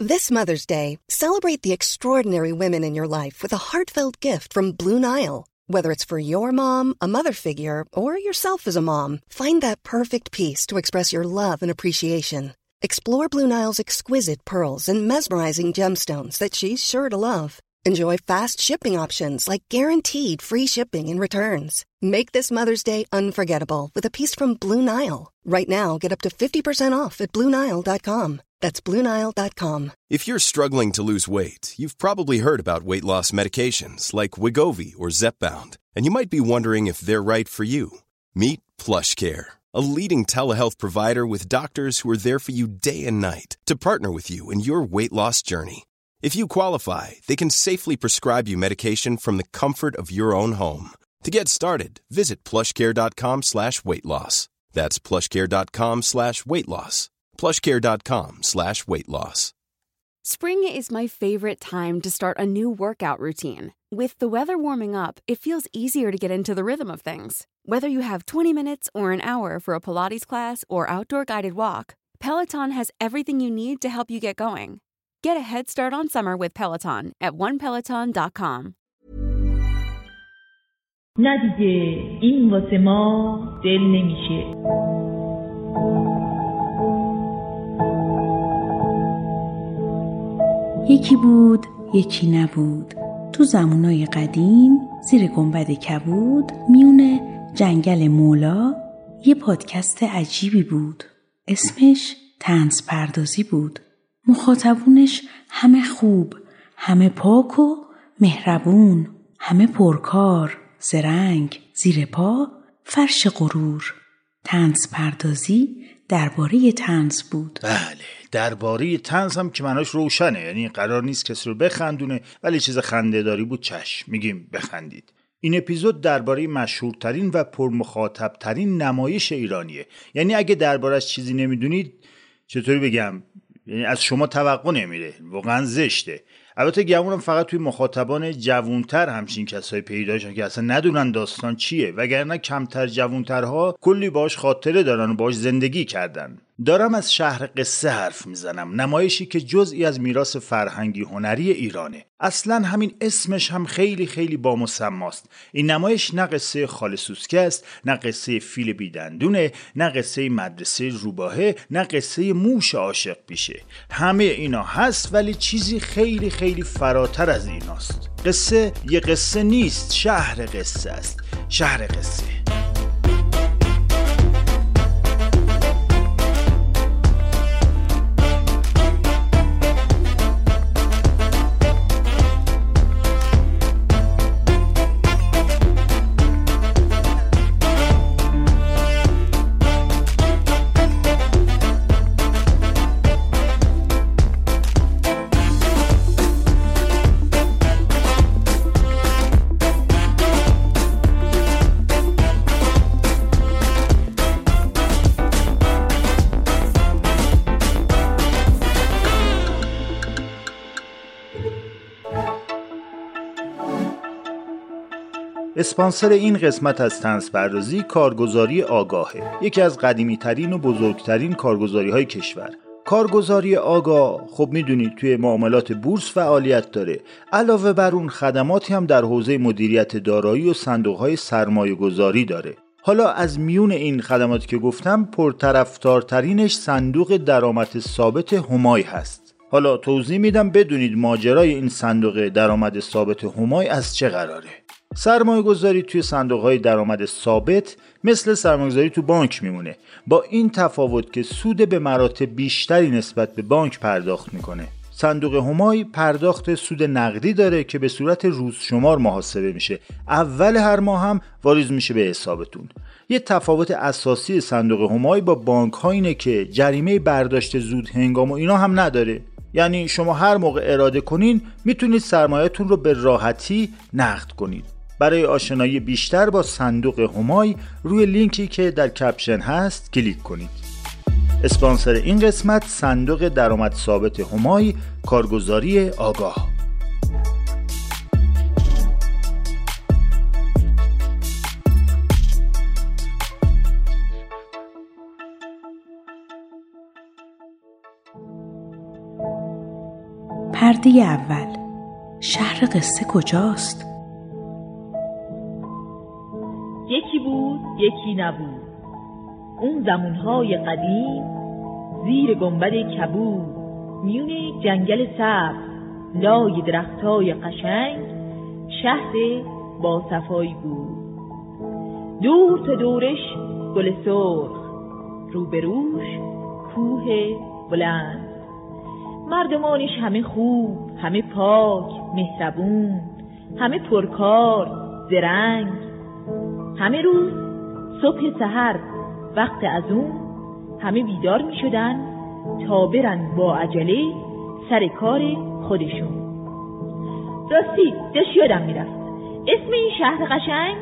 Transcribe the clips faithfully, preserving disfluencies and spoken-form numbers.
This Mother's Day, celebrate the extraordinary women in your life with a heartfelt gift from Blue Nile. Whether it's for your mom, a mother figure, or yourself as a mom, find that perfect piece to express your love and appreciation. Explore Blue Nile's exquisite pearls and mesmerizing gemstones that she's sure to love. Enjoy fast shipping options like guaranteed free shipping and returns. Make this Mother's Day unforgettable with a piece from Blue Nile. Right now, get up to fifty percent off at blue nile dot com. That's blue nile dot com. If you're struggling to lose weight, you've probably heard about weight loss medications like Wegovy or Zepbound, and you might be wondering if they're right for you. Meet PlushCare, a leading telehealth provider with doctors who are there for you day and night to partner with you in your weight loss journey. If you qualify, they can safely prescribe you medication from the comfort of your own home. To get started, visit plushcare.com slash weight loss. That's plushcare.com slash weight loss. plushcare.com slash weight loss. Spring is my favorite time to start a new workout routine. With the weather warming up, it feels easier to get into the rhythm of things. Whether you have twenty minutes or an hour for a Pilates class or outdoor guided walk, Peloton has everything you need to help you get going. Get a head start on summer with Peloton at one peloton dot com. نه دیگه این واسه ما دل نمیشه. یکی بود یکی نبود، تو زمانای قدیم زیر گنبد کبود میونه جنگل مولا یه پادکست عجیبی بود. اسمش طنز پردازی بود. مخاطبونش همه خوب، همه پاک و مهربون، همه پرکار، زرنگ، زیر پا، فرش غرور. طنز پردازی درباره طنز بود. بله، درباره طنز هم که معناش روشنه، یعنی قرار نیست کسی رو بخندونه، ولی چیز خنده‌داری بود چشم میگیم بخندید. این اپیزود درباره مشهورترین و پرمخاطبترین نمایش ایرانیه. یعنی اگه درباره‌اش چیزی نمیدونید، چطوری بگم، یعنی از شما توقع نمیره، واقعا زشته. البته گمونم فقط توی مخاطبان جوانتر همچین کسایی پیدا شدن که اصلا ندونن داستان چیه، وگرنه کمتر جوانترها کلی باش خاطره دارن و باش زندگی کردن. دارم از شهر قصه حرف میزنم، نمایشی که جزئی از میراث فرهنگی هنری ایرانه. اصلا همین اسمش هم خیلی خیلی بامسماست. این نمایش نه قصه خاله سوسکه است، نه قصه فیل بیدندونه، نه قصه مدرسه روباهه، نه قصه موش عاشق پیشه. همه اینا هست، ولی چیزی خیلی خیلی فراتر از ایناست. قصه یه قصه نیست، شهر قصه است. شهر قصه. اسپانسر این قسمت از طنز پردازی کارگزاری آگاهه، یکی از قدیمی ترین و بزرگترین کارگزاری های کشور. کارگزاری آگاه خب میدونید توی معاملات بورس فعالیت داره. علاوه بر اون خدماتی هم در حوزه مدیریت دارایی و صندوق های سرمایه گذاری داره. حالا از میون این خدماتی که گفتم پرطرفدارترینش صندوق درآمد ثابت همای هست. حالا توضیح میدم بدونید ماجرای این صندوق درآمد ثابت همای از چه قراره. سرمایه گذاری توی صندوق های درآمد ثابت مثل سرمایه گذاری تو بانک میمونه، با این تفاوت که سود به مراتب بیشتری نسبت به بانک پرداخت میکنه. صندوق همای پرداخت سود نقدی داره که به صورت روز شمار محاسبه میشه، اول هر ماه هم واریز میشه به حسابتون. یه تفاوت اساسی صندوق همای با بانک ها اینه که جریمه برداشت زود هنگام و اینا هم نداره. یعنی شما هر موقع اراده کنین میتونید سرمایه‌تون رو به راحتی نقد کنید. برای آشنایی بیشتر با صندوق همای روی لینکی که در کپشن هست کلیک کنید. اسپانسر این قسمت صندوق درآمد ثابت همای، کارگزاری آگاه. پرده اول. شهر قصه کجاست؟ یکی بود یکی نبود، اون زمانهای قدیم زیر گنبد کبود، میون جنگل سبز لای درختای قشنگ شهر با صفایی بود. دور تا دورش گل سرخ، روبروش کوه بلند، مردمانش همه خوب، همه پاک، مهربون، همه پرکار، زرنگ. همه روز صبح سحر وقت از اون همه بیدار می شدن تا برن با عجله سر کار خودشون. راستی داشت یادم می رفت، اسم این شهر قشنگ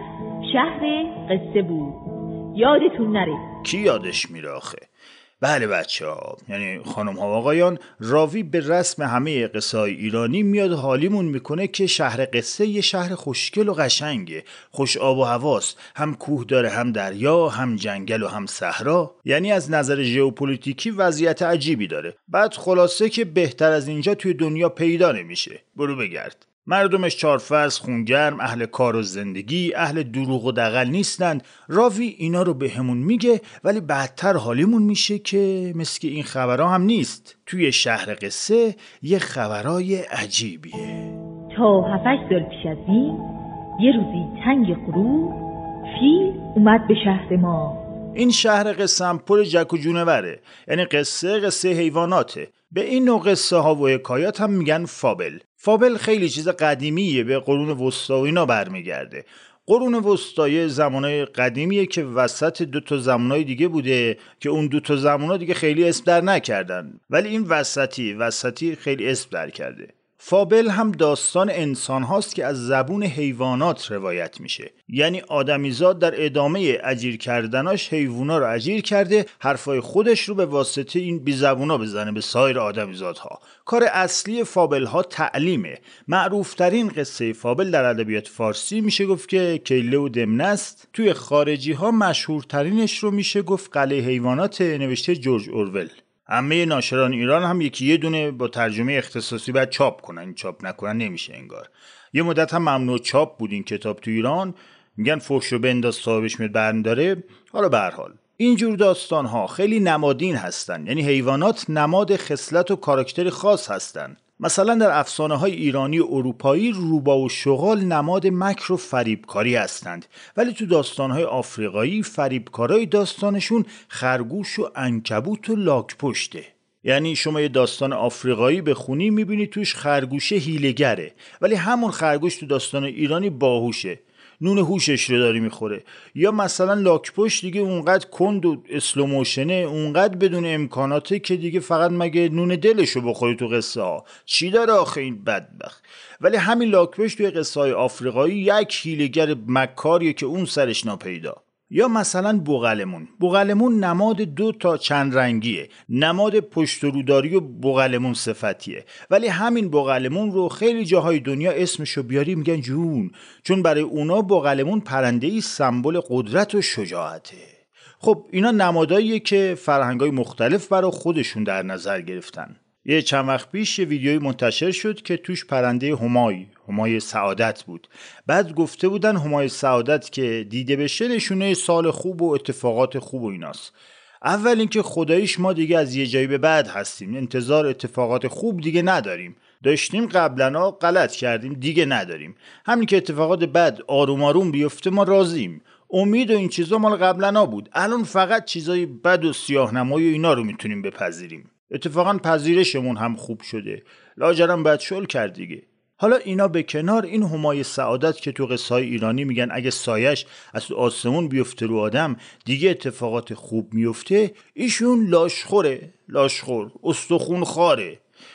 شهر قصه بود، یادتون نره. کی یادش میره آخه؟ بله بچه ها، یعنی خانم ها و آقایان، راوی به رسم همه قصه های ایرانی میاد حالیمون میکنه که شهر قصه یه شهر خوشگل و قشنگه، خوش آب و هواست، هم کوه داره، هم دریا، هم جنگل و هم صحرا، یعنی از نظر ژئوپلیتیکی وضعیت عجیبی داره. بعد خلاصه که بهتر از اینجا توی دنیا پیدا نمیشه، برو بگرد. مردمش چارفصل، خونگرم، اهل کار و زندگی، اهل دروغ و دغل نیستند. راوی اینا رو به همون میگه، ولی بعدتر حالیمون میشه که مثل این خبرها هم نیست. توی شهر قصه یه خبرای عجیبیه. تا هفتش سال پیش از این یه روزی تنگ غروب فیل اومد به شهر ما. این شهر قصه هم پر جک و جونوره، یعنی قصه قصه حیواناته. به این نوع قصه ها و حکایات هم میگن فابل. فابل خیلی چیز قدیمیه، به قرون وسطا و اینا برمیگرده. قرون وسطای زمانای قدیمیه که وسط دو تا زمانای دیگه بوده که اون دو تا زمانا دیگه خیلی اسم در نکردن، ولی این وسطی وسطی خیلی اسم در کرده. فابل هم داستان انسان هاست که از زبون حیوانات روایت میشه، یعنی آدمیزاد در ادامه اجیر کردناش حیوونا رو اجیر کرده، حرفای خودش رو به واسطه این بی زبونا بزنه به سایر آدمیزادها. کار اصلی فابل ها تعلیمه. معروف ترین قصه فابل در ادبیات فارسی میشه گفت که کیله و دمنه است. توی خارجی ها مشهورترینش رو میشه گفت قلعه حیوانات نوشته جورج اورول. همه ناشران ایران هم یکی یه دونه با ترجمه اختصاصی باید چاپ کنن، این چاپ نکنن نمیشه انگار. یه مدت هم ممنوع چاپ بود این کتاب تو ایران، میگن فحش رو بنداز صاحبش میاد برمی‌داره. حالا به هر حال اینجور داستان ها خیلی نمادین هستن، یعنی حیوانات نماد خصلت و کاراکتر خاص هستن. مثلا در افسانه های ایرانی و اروپایی روبا و شغال نماد مکر و فریبکاری هستند، ولی تو داستان های آفریقایی فریبکارای داستانشون خرگوش و عنکبوت و لاک پشته. یعنی شما یه داستان آفریقایی بخونی میبینی توش خرگوشه هیله‌گره، ولی همون خرگوش تو داستان ایرانی باهوشه، نون هوشش رو داری میخوره. یا مثلا لاکپشت دیگه اونقدر کند و اسلوموشنه، اونقدر بدون امکاناته که دیگه فقط مگه نون دلشو بخوری تو قصه ها. چی داره آخه این بدبخت؟ ولی همین لاکپشت توی قصه های آفریقایی یک هیله‌گر مکاریه که اون سرش ناپیدا. یا مثلا بوقلمون. بوقلمون نماد دو تا چند رنگیه، نماد پشت و روداری و بوقلمون صفتیه، ولی همین بوقلمون رو خیلی جاهای دنیا اسمشو بیاری میگن جون، چون برای اونا بوقلمون پرنده‌ای سمبل قدرت و شجاعته. خب اینا نماداییه که فرهنگ‌های مختلف برای خودشون در نظر گرفتن. یه چند وقت پیش یه ویدیوی منتشر شد که توش پرنده همای همای سعادت بود. بعد گفته بودن همای سعادت که دیده بشه نشونه سال خوب و اتفاقات خوب و ایناست. اول اینکه خداییش ما دیگه از یه جایی به بعد هستیم، انتظار اتفاقات خوب دیگه نداریم. داشتیم قبلا غلط کردیم دیگه نداریم. همین که اتفاقات بد آروم آروم بیفته ما راضیم. امید و این چیزا مال قبلا بود، الان فقط چیزای بد و سیاه‌نمایی و اینا رو میتونیم بپذیریم. اتفاقا پذیرشمون هم خوب شده، لاجرم بد شل کرد دیگه. حالا اینا به کنار، این همای سعادت که تو قصه های ایرانی میگن اگه سایش از آسمون بیفته رو آدم دیگه اتفاقات خوب میفته، ایشون لاشخوره، لاشخور، استخون خاره.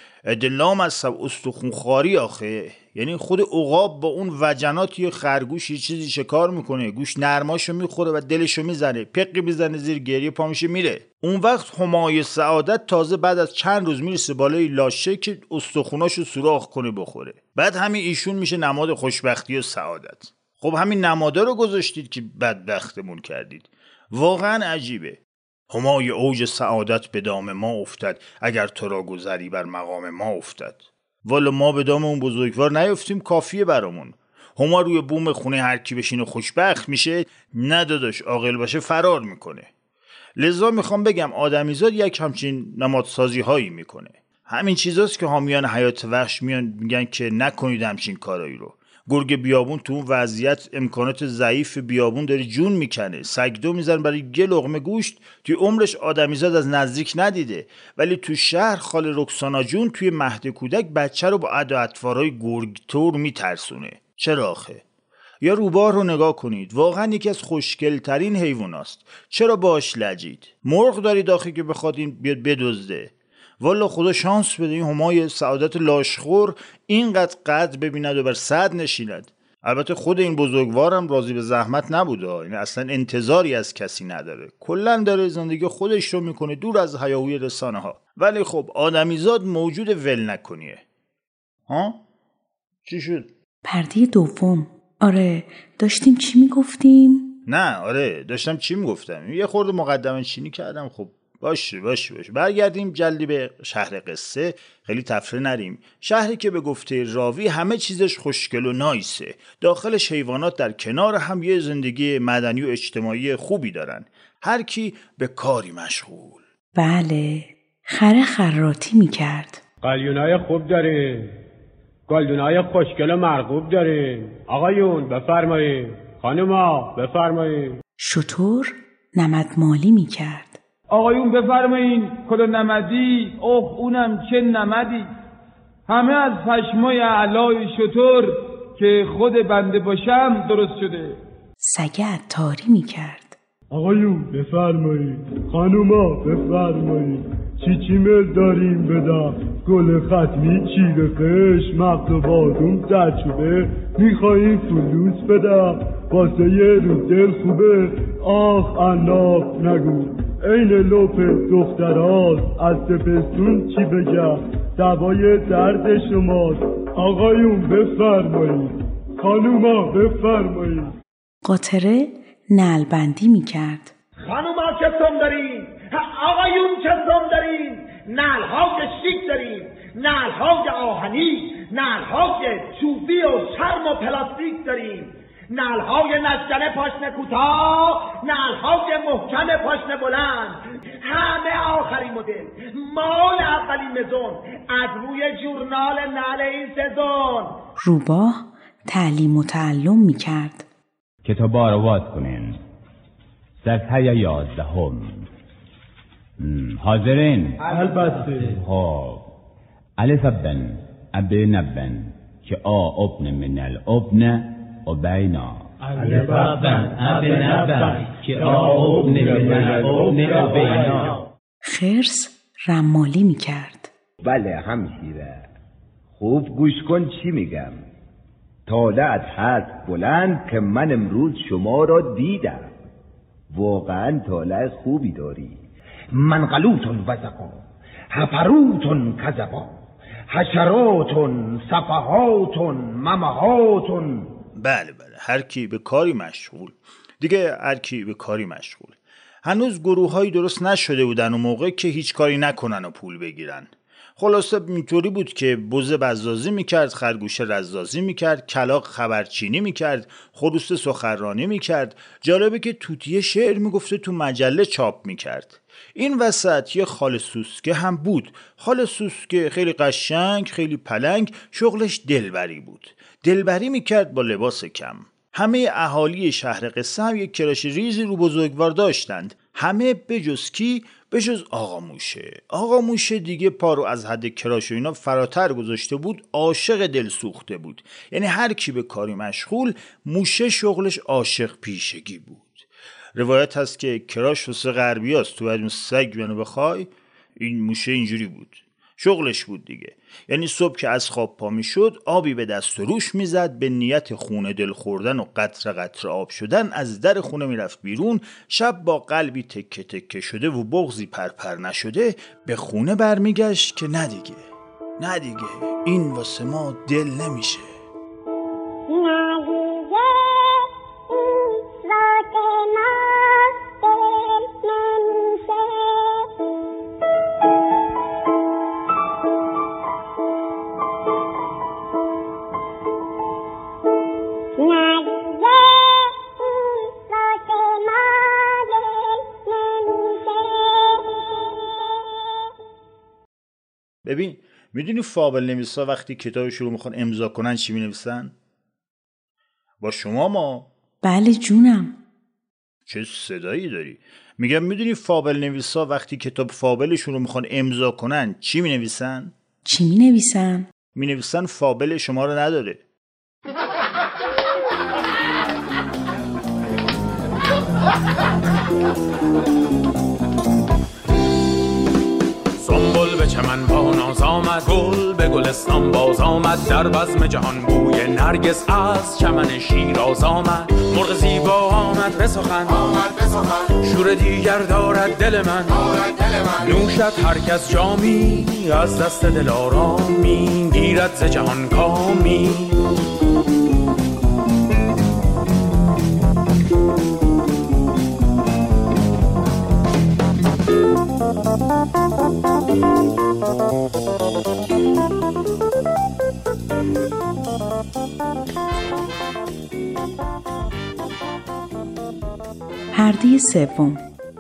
ادلام از سب استخون خاری آخه، یعنی خود عقاب با اون وجنات یه خرگوش یه چیزی شکار میکنه، گوش نرماشو میخوره و دلشو میزنه، پقی میزنه زیر گریه پا میشه میره. اون وقت همای سعادت تازه بعد از چند روز میرسه بالای لاشه که استخوناشو سوراخ کنه بخوره. بعد همین ایشون میشه نماد خوشبختی و سعادت. خب همین نمادا رو گذاشتید که بدبختمون کردید. واقعا عجیبه. همای اوج سعادت به دام ما افتد، اگر تو را گذری بر مقام ما افتد. والا ما به دام اون بزرگوار نیفتیم کافیه برامون. هما روی بوم خونه هر کی بشینه خوشبخت میشه؟ نه داداش، عاقل باشه فرار میکنه. لذا میخوام بگم آدمیزاد یک همچین نمادسازی هایی میکنه. همین چیزاست که حامیان حیات وحش میان میگن که نکنید همچین کارایی رو. گرگ بیابون تو اون وضعیت امکانات ضعیف بیابون داره جون میکنه، سگدو میزن برای یه لقمه گوشت. توی عمرش آدمیزاد از نزدیک ندیده، ولی تو شهر خاله رکسانا جون توی مهد کودک بچه رو با عد و اطوارهای گرگتور میترسونه. چرا آخه؟ یا روباه رو نگاه کنید، واقعا یکی از خوشگلترین حیواناست. چرا باش لجید؟ مرغ داری داخل که بخواد این بیاد بدزده؟ والا خدا شانس بده این همای سعادت لاشخور اینقدر قد ببیند و بر صد نشیند. البته خود این بزرگوارم راضی به زحمت نبوده، این اصلا انتظاری از کسی نداره، کلا داره زندگی خودش رو میکنه دور از هیاهوی رسانه ها. ولی خب آدمیزاد موجود ول نکنیه. ها؟ چی شد؟ پرده دوم. آره داشتیم چی میگفتیم؟ نه آره داشتم چی میگفتم، یه خورده مقدمه چینی کردم. خب باشه باشه باشه برگردیم جلدی به شهر قصه. خیلی تفره نریم. شهری که به گفته راوی همه چیزش خوشگل و نایسه، داخلش حیوانات در کنار هم یه زندگی مدنی و اجتماعی خوبی دارن، هر کی به کاری مشغول. بله، خره خراتی میکرد. قلیونای خوب داریم، گلدونای خوشگل و مرغوب داریم. آقایون بفرمایید، خانوما بفرمایید. شتر نمدمالی میکرد. آقایون بفرمایین، کلا نمدی، اوه اونم چه نمدی. همه از پشمای علای شتر که خود بنده باشم درست شده. سگه عطاری میکرد. آقایون بفرمایید، خانوما بفرمایید. چی چی مل داریم بدم، گل ختمی چیره قش، مغز و بادوم زرچوبه، میخواییم فلوس بدم واسه یه روز دل خوبه. آخ عناب نگو، این لوپ دختراست، از تپستون چی بگم، دوای درد شماست. آقایون بفرمایید، خانوما بفرمایید. قاطره نعلبندی میکرد. خانوما چه سم داریم، آقایون چه سم داریم، نعل‌های شیک داریم، نعل‌های آهنی، نعل‌های چوبی و چرم و پلاستیک داریم، نعل‌های نشکن پاشنه کوتاه، نعل‌های محکم پاشنه بلند، همه آخرین مدل، مال اولین مزون، از روی جورنال نعل این سزون. روباه تعلیم و تعلم میکرد. کتابا رو باز کنین. صفحه یازدهم. حاضرین؟ البته. خب الف بن ابن نبن که آ ابن من الابن و بینا. الف بن ابن نبن که آ ابن من الابن و بینا. خرس رمالی میکرد. بله همشیره، خوب گوش کن چی میگم. طالعت هست بلند که من امروز شما را دیدم، واقعا طالع خوبی داری. منقلوتون وزقا، هفروتون کذبا، حشراتون صفحاتون ممهاتون. بله بله، هر کی به کاری مشغول دیگه، هر کی به کاری مشغول. هنوز گروه هایی درست نشده بودن و موقع که هیچ کاری نکنن و پول بگیرن. خلاصه اینطوری بود که بز بزازی میکرد، خرگوش رزازی میکرد، کلاغ خبرچینی میکرد، خروس سخنرانی میکرد. جالبه که توتیه شعر میگفته تو مجله چاپ میکرد. این وسط یه خال سوسکه هم بود. خال سوسکه خیلی قشنگ، خیلی پلنگ، شغلش دلبری بود. دلبری میکرد با لباس کم. همه اهالی شهر قصه هم یک کراش ریزی رو بزرگوار داشتند، همه بجز کی؟ بجز آقا موشه. آقا موشه دیگه پارو از حد کراش و اینا فراتر گذاشته بود، عاشق دل سوخته بود. یعنی هر کی به کاری مشغول، موشه شغلش عاشق پیشگی بود. روایت هست که کراش واسه غربی هست، تو باید سگ منو بخوای. این موشه اینجوری بود، شغلش بود دیگه. یعنی صبح که از خواب پا می شد، آبی به دست و روش می زد، به نیت خونه دل خوردن و قطره قطره آب شدن از در خونه می رفت بیرون. شب با قلبی تکه تکه شده و بغضی پرپر نشده به خونه برمیگشت که نه دیگه، نه دیگه این واسه ما دل نمیشه. ببین میدونی فابل نویسا وقتی کتابش رو میخوان امضا کنن چی مینویسن؟ با شما ما؟ بله جونم. چه صدایی داری؟ میگم میدونی فابل نویسا وقتی کتاب فابلشون رو میخوان امضا کنن چی مینویسن؟ چی مینویسن؟ مینویسن فابل شما رو نداره. سنبل به چمن با ناز آمد، گل به گلستان باز آمد، در بزم جهان بوی نرگس از چمن شیراز آمد. مرغ زیبا آمد به سخن، شور دیگر دارد دل من، نوشد هر کس جامی، از دست دلارامی گیرد ز جهان کامی. پرده سوم،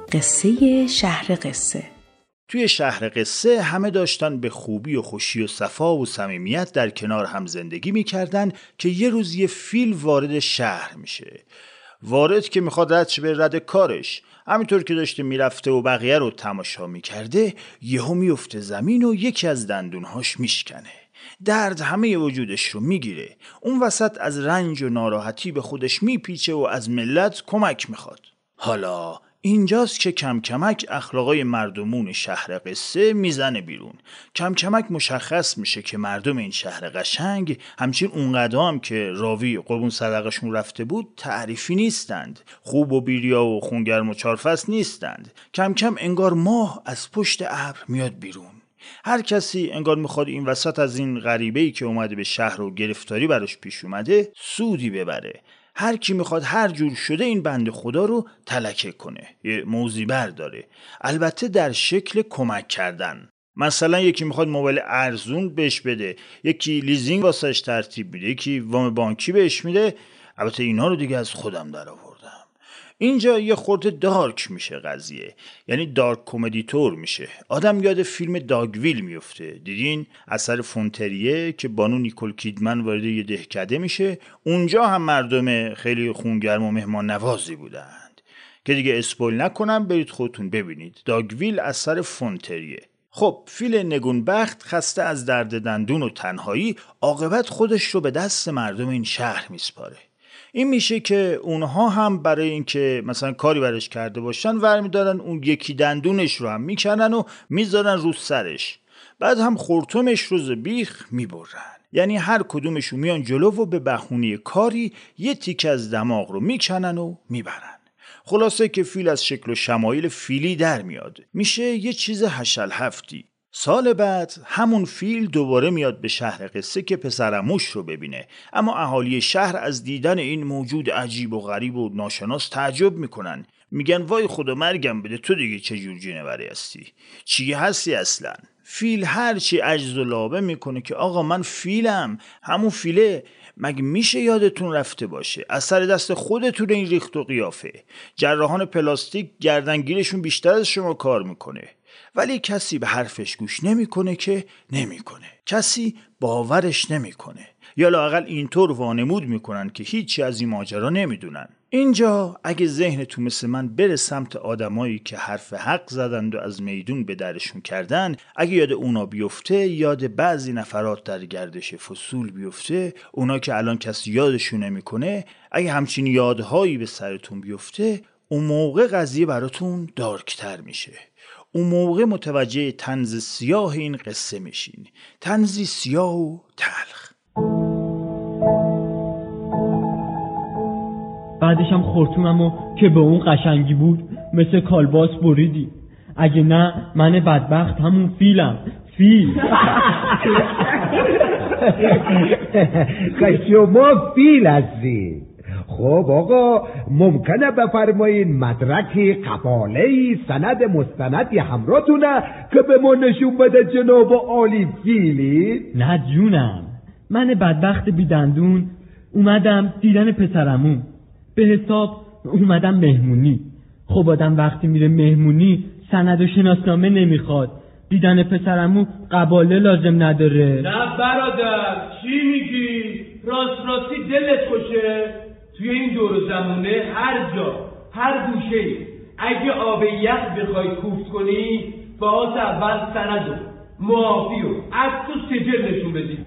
قصه شهر قصه. توی شهر قصه همه داشتن به خوبی و خوشی و صفا و صمیمیت در کنار هم زندگی میکردن که یه روز یه فیل وارد شهر میشه. وارد که میخواد رد شه به رد کارش، همینطور که داشته میرفته و بقیه رو تماشا میکرده یهو میفته زمین و یکی از دندونهاش میشکنه. درد همه وجودش رو میگیره. اون وسط از رنج و ناراحتی به خودش میپیچه و از ملت کمک میخواد. حالا اینجاست که کم کمک اخلاقای مردمون شهر قصه میزنه بیرون. کم کمک مشخص میشه که مردم این شهر قشنگ همچین اونقدر هم که راوی قربون صدقشون رفته بود تعریفی نیستند. خوب و بیریا و خونگرم و چارفصل نیستند. کم کم انگار ماه از پشت ابر میاد بیرون. هر کسی انگار میخواد این وسط از این غریبه‌ای که اومده به شهر و گرفتاری براش پیش اومده سودی ببره. هر کی میخواد هر جور شده این بنده خدا رو تلکه کنه. یه موضوعی برداره، البته در شکل کمک کردن. مثلا یکی میخواد موبایل ارزون بهش بده، یکی لیزینگ واسش ترتیب میده، یکی وام بانکی بهش میده. البته اینا رو دیگه از خودم در آوردم. اینجا یه خورده دارک میشه قضیه، یعنی دارک کمدی طور میشه. آدم یاد فیلم داگویل میفته. دیدین؟ اثر فونتریه که بانو نیکول کیدمن وارد یه دهکده میشه. اونجا هم مردم خیلی خونگرم و مهمان نوازی بودند که دیگه اسپویل نکنم، برید خودتون ببینید. داگویل اثر فونتریه. خب فیل نگونبخت خسته از درد دندون و تنهایی عاقبت خودش رو به دست مردم این شهر میسپاره. این میشه که اونها هم برای اینکه مثلا کاری برش کرده باشن ورمی دارن اون یکی دندونش رو هم میکنن و میذارن رو سرش، بعد هم خورتومش رو ز بیخ میبرن. یعنی هر کدومشون میان جلو و به بهونه کاری یه تیکه از دماغ رو میکنن و میبرن. خلاصه که فیل از شکل و شمایل فیلی در میاد، میشه یه چیز هشل هفتی. سال بعد همون فیل دوباره میاد به شهر قصه که پسرعموش رو ببینه، اما اهالی شهر از دیدن این موجود عجیب و غریب و ناشناس تعجب میکنن. میگن وای خدا مرگم بده، تو دیگه چه جور جونوری هستی؟ چی هستی اصلا؟ فیل هرچی عجز و لابه میکنه که آقا من فیلم، همون فیله. مگه میشه یادتون رفته باشه اثر دست خودتون این ریخت و قیافه؟ جراحان پلاستیک گردنگیرشون بیشتر از شما کار میکنه، ولی کسی به حرفش گوش نمیکنه که نمیکنه. کسی باورش نمیکنه، یا لااقل اینطور وانمود میکنن که هیچی از این ماجرا نمیدونن. اینجا اگه ذهنتون مثل من بره سمت آدمایی که حرف حق زدند و از میدون به درشون کردن، اگه یاد اونا بیفته، یاد بعضی نفرات در گردش فصول بیفته، اونا که الان کسی یادشون نمیکنه، اگه همچین یادهایی به سرتون بیفته، اون موقع قضیه براتون دارکتر میشه. اون موقع متوجه طنز سیاه این قصه میشین، طنزی سیاه و تلخ. بعدش هم خورتوممو که به اون قشنگی بود مثل کالباس بریدی. اگه نه من بدبخت همون فیلم. فیل شما فیل هستی. خب آقا ممکنه بفرمایین مدرکی قباله‌ای سند مستندی همراهتونه که به ما نشون بده جناب عالی فیلی؟ نه جونم، من بدبخت بیدندون اومدم دیدن پسرمون، به حساب اومدم مهمونی. خب آدم وقتی میره مهمونی سند و شناسنامه نمیخواد، دیدن پسرمو قباله لازم نداره. نه برادر، چی میگی؟ راست راستی دلت خوشه؟ توی این دور زمونه هر جا، هر گوشه اگه آب یخ بخوای کوفت کنی، باز اول سند و معافی و عکس و سجل نشون بدی.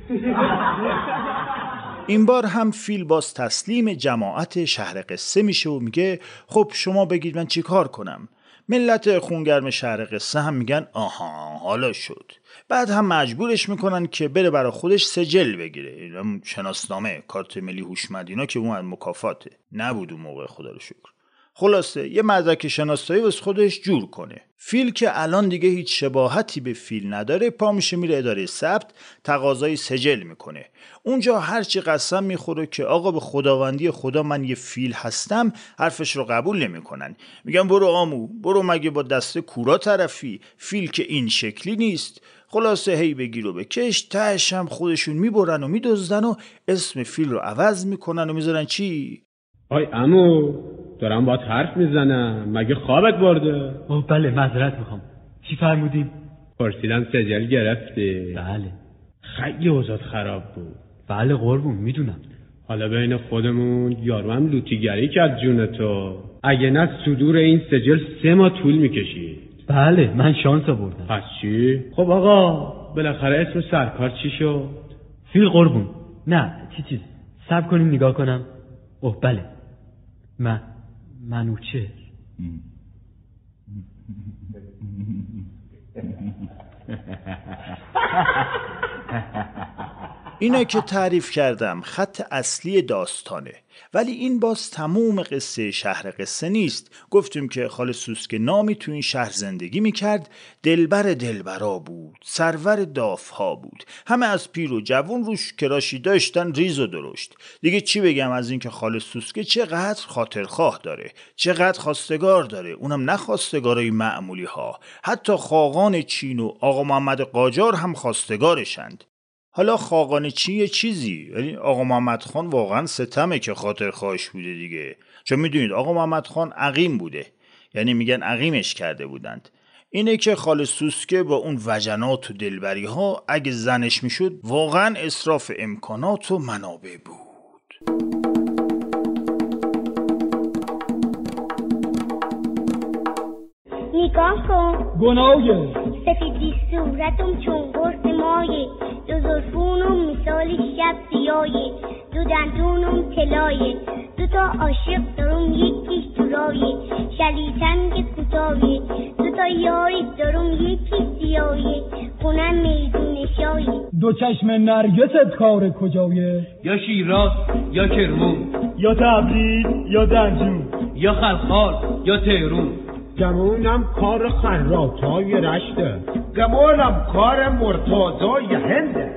این بار هم فیل باز تسلیم جماعت شهر قصه میشه و میگه خب شما بگید من چی کار کنم؟ ملت خونگرم شهر قصه هم میگن آها حالا شد. بعد هم مجبورش میکنن که بره برای خودش سجل بگیره، شناسنامه، کارت ملی هوشمند، اینا که اون مکافاته نبود اون موقع، خدا رو شکر. خلاصه یه مدرک شناسایی واسه خودش جور کنه. فیل که الان دیگه هیچ شباهتی به فیل نداره، پا میشه میره اداره ثبت، تقاضای سجل میکنه. اونجا هرچی قسم میخوره که آقا به خداوندی خدا من یه فیل هستم، حرفش رو قبول نمیکنن. میگن برو آمو، برو مگه با دست کورا طرفی، فیل که این شکلی نیست. خلاصه هی بگیر و بکش، تهش هم خودشون میبرن و میدزدن و اسم فیل رو عوض میکنن و میذارن چی؟ آی عمو دارم باید حرف میزنم، مگه خوابت برده؟ اوه بله معذرت میخوام. چی فرمودیم؟ پرسیدم سجل گرفتی؟ بله. خیلی اوضاعت خراب بود. بله قربون میدونم. حالا بین خودمون یارو هم لوتیگری کرد جون تو، اگه نه صدور این سجل سه ماه طول میکشید. بله من شانس آوردم. پس چی؟ خب آقا بالاخره اسم سرکار چی شد؟ فیل قربون. نه چی چیز صبر کنیم نگاه کنم. اوه بله من منوچه. اینا که تعریف کردم خط اصلی داستانه، ولی این باز تموم قصه شهر قصه نیست. گفتیم که خاله سوسکه نامی تو این شهر زندگی میکرد، دلبر دلبرا بود، سرور دافها بود، همه از پیر و جوون روش کراشی داشتن، ریز و درشت. دیگه چی بگم از این که خاله سوسکه چقدر خاطرخواه داره، چقدر خواستگار داره، اونم نه خواستگارای معمولی ها، حتی خاقان چین و آقا محمد قاجار هم خواستگارشند. حالا خاقان چین یه چیزی، ولی آقا محمد خان واقعا ستمه که خاطر خواهش بوده دیگه، چون میدونید آقا محمد خان عقیم بوده، یعنی میگن عقیمش کرده بودند. اینه که خاله سوسکه با اون وجنات و دلبری ها اگه زنش میشد واقعا اسراف امکانات و منابع بود. نگاه کن گناهه سفیدی صورتم چون گرد مایه، دو زلفونم مثال شب سیایه، دو دندونم طلایه، دو تا عاشق دارم یکیش تو رایه، شلیتنگ کوتاهیه، دو تا یاری دارم یکی سیایه، خونم میدون شایه. دو چشم نرگست کار کجایه؟ یا شیراز یا کرمون یا تبریز یا دنجون یا خلخال یا تهرون. گمونم کار خراطای رشته، گمونم کار مرتضای هنده،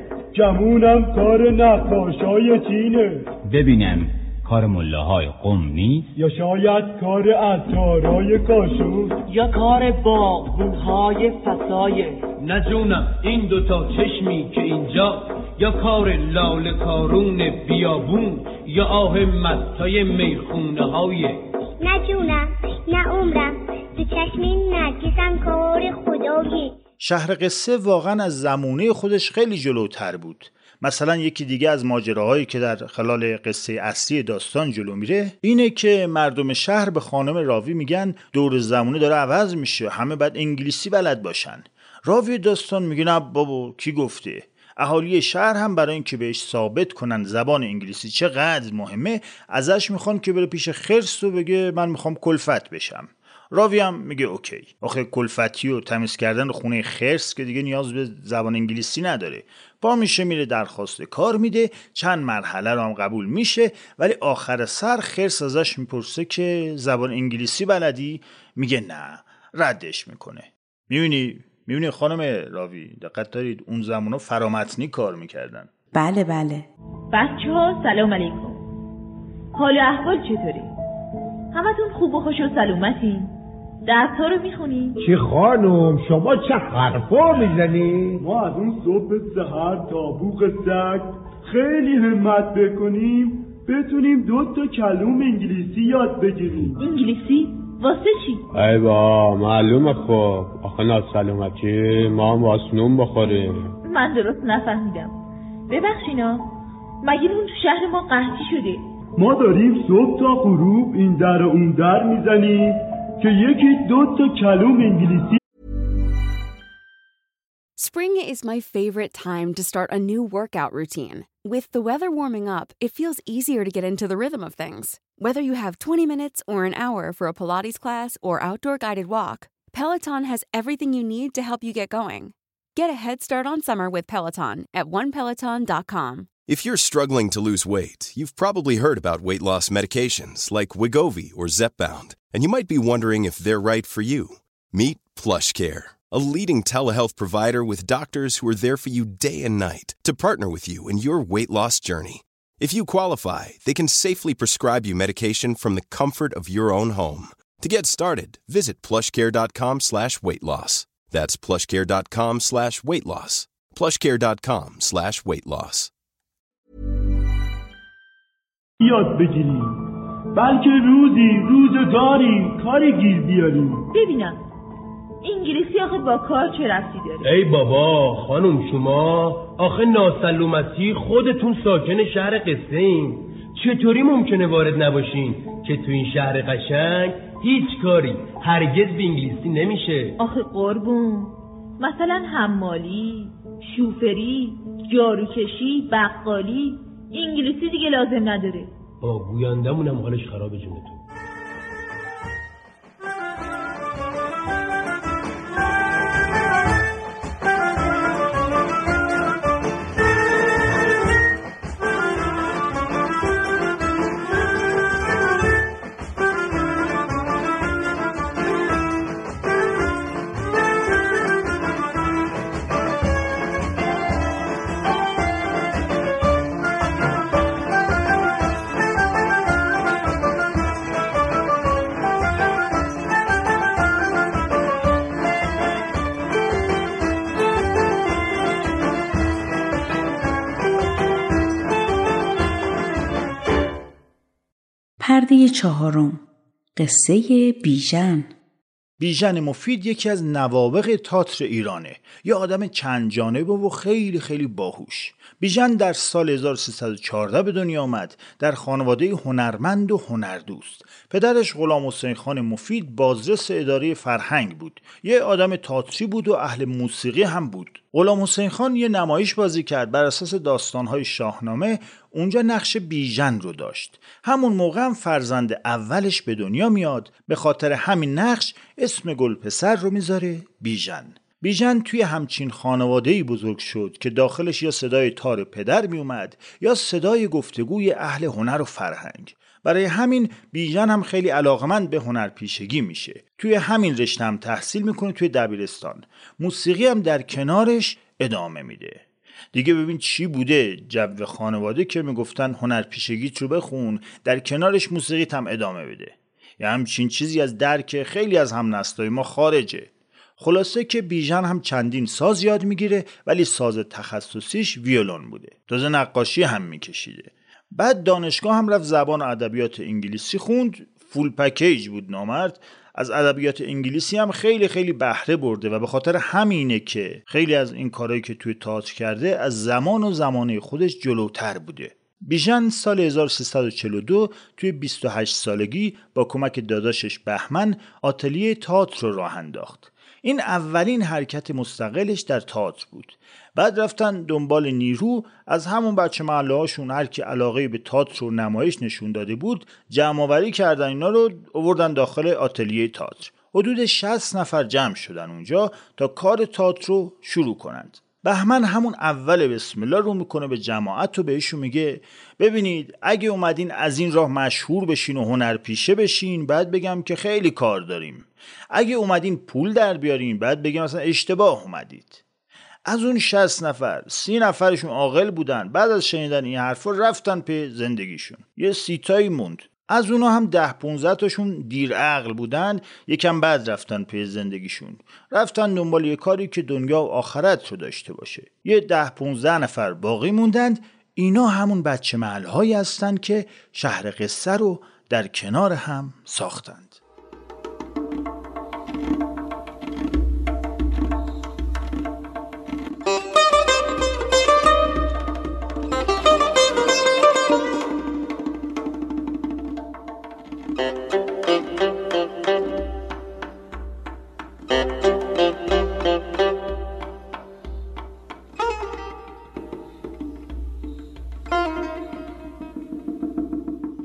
گمونم کار نقاشای چینه. ببینم کار ملاهای قم نیست؟ یا شاید کار عطارای کاشون، یا کار باغبونهای فسایه. نه جونم این دوتا چشمی که اینجا، یا کار لاله کارون بیابون، یا آه مستای میخونه های. نه جونم نه عمرم تو چشمی نرگسم کار خدایه. شهر قصه واقعا از زمونه خودش خیلی جلوتر بود. مثلا یکی دیگه از ماجراهایی که در خلال قصه اصلی داستان جلو میره اینه که مردم شهر به خانم راوی میگن دور زمونه داره عوض میشه، همه باید انگلیسی بلد باشن. راوی داستان میگه نه بابا کی گفته. اهالی شهر هم برای اینکه بهش ثابت کنن زبان انگلیسی چقدر مهمه، ازش میخوان که بره پیش خرس و بگه من میخوام کلفت بشم. راوی هم میگه اوکی. آخه کلفتی و تمیز کردن خونه خرس که دیگه نیاز به زبان انگلیسی نداره. پا میشه میره درخواست کار میده، چند مرحله رو هم قبول میشه، ولی آخر سر خرس ازش میپرسه که زبان انگلیسی بلدی؟ میگه نه، ردش میکنه. میبینی میبینی خانم راوی دقت دارید اون زمانو فرامتنی کار میکردن. بله بله. بچه ها سلام علیکم. حال احوال چطوری؟ همتون خوب و خوش و سلامتین؟ درس ها رو میخونی؟ چی خانم شما چه حرفا میزنی؟ ما از اون صبح سحر تا بوق سگ خیلی همت بکنیم بتونیم دو تا کلمه انگلیسی یاد بگیریم. انگلیسی؟ واسه چی؟ ای با معلومه خب آخه ناسلامتی ما هم واسنون بخوریم. من درست نفهمیدم. ببخشینا مگه اون تو شهر ما قحطی شده؟ ما داریم صبح تا غروب این در و اون در میزنیم که یکی دو تا کلمه انگلیسی. Spring is my favorite time to start a new workout routine. With the weather warming up, it feels easier to get into the rhythm of things. Whether you have twenty minutes or an hour for a Pilates class or outdoor guided walk, Peloton has everything you need to help you get going. Get a head start on summer with Peloton at one peloton dot com. If you're struggling to lose weight, you've probably heard about weight loss medications like Wegovy or Zepbound, and you might be wondering if they're right for you. Meet PlushCare, a leading telehealth provider with doctors who are there for you day and night to partner with you in your weight loss journey. If you qualify, they can safely prescribe you medication from the comfort of your own home. To get started, visit plushcare.com slash weight loss. That's plushcare.com slash weight loss. plushcare.com slash weight loss. یاد بگیریم بلکه روزی روزگاری کاری گیر بیاریم. ببینم انگلیسی آخه با کار چه ربطی داره؟ ای بابا خانم شما آخه ناسلامتی خودتون ساکن شهر قصه این چطوری ممکنه وارد نباشین که تو این شهر قشنگ هیچ کاری هرگز به انگلیسی نمیشه؟ آخه قربون مثلا حمالی، شوفری، جاروکشی، بقالی انگلیسی دیگه لازم نداره. با گویندمونم حالش خرابه جونتون. پرده چهارم، قصه بیژن. بیژن مفید یکی از نوابغ تئاتر ایرانه. یه آدم چند جانبه و خیلی خیلی باهوش. بیژن در سال هزار و سیصد و چهارده به دنیا آمد در خانواده هنرمند و هنردوست. پدرش غلام حسین خان مفید بازرس اداره فرهنگ بود. یه آدم تئاتری بود و اهل موسیقی هم بود. غلام حسین خان یه نمایش بازی کرد بر اساس داستان‌های شاهنامه. اونجا نقش بیژن رو داشت. همون موقع هم فرزند اولش به دنیا میاد. به خاطر همین نقش اسم گلپسر رو میذاره بیژن. بیژن توی همچین خانواده‌ای بزرگ شد که داخلش یا صدای تار پدر می اومد یا صدای گفتگوی اهل هنر و فرهنگ. برای همین بیژن هم خیلی علاقمند به هنرپیشگی میشه. توی همین رشته هم تحصیل میکنه توی دبیرستان. موسیقی هم در کنارش ادامه میده. دیگه ببین چی بوده جو خانواده که میگفتن هنرپیشگی رو بخون در کنارش موسیقی هم ادامه بده. یا همچین چیزی از درک خیلی از هم نسل‌های ما خارجه. خلاصه که بیژن هم چندین ساز یاد میگیره ولی ساز تخصصیش ویولون بوده. تازه نقاشی هم میکشیده. بعد دانشگاه هم رفت زبان و ادبیات انگلیسی خوند. فول پکیج بود نامرد. از ادبیات انگلیسی هم خیلی خیلی بهره برده و به خاطر همینه که خیلی از این کارهایی که توی تئاتر کرده از زمان و زمانه خودش جلوتر بوده. بیژن سال هزار و سیصد و چهل و دو توی بیست و هشت سالگی با کمک داداشش بهمن آتلیه تئاتر رو راه انداخت. این اولین حرکت مستقلش در تئاتر بود. بعد رفتن دنبال نیرو. از همون بچه محله هاشون هر کی علاقه به تئاتر و نمایش نشون داده بود جمع آوری کردن، اینا رو آوردن داخل آتلیه تئاتر. حدود شصت نفر جمع شدن اونجا تا کار تئاتر رو شروع کنند. بهمن همون اول بسم الله رو میکنه به جماعت و بهشون میگه ببینید اگه اومدین از این راه مشهور بشین و هنرپیشه بشین بعد بگم که خیلی کار داریم. اگه اومدین پول در بیارین بعد بگم مثلا اشتباه اومدید. از اون شصت نفر سی نفرشون عاقل بودن. بعد از شنیدن این حرفا رفتن پی زندگیشون. یه سی تایی موند. از اونا هم ده پونزده تاشون دیر عقل بودن، یکم بعد رفتن پی زندگیشون. رفتن دنبال یه کاری که دنیا و آخرت رو داشته باشه. یه ده پونزده نفر باقی موندند. اینا همون بچه محلهایی هستن که شهر قصه رو در کنار هم ساختند.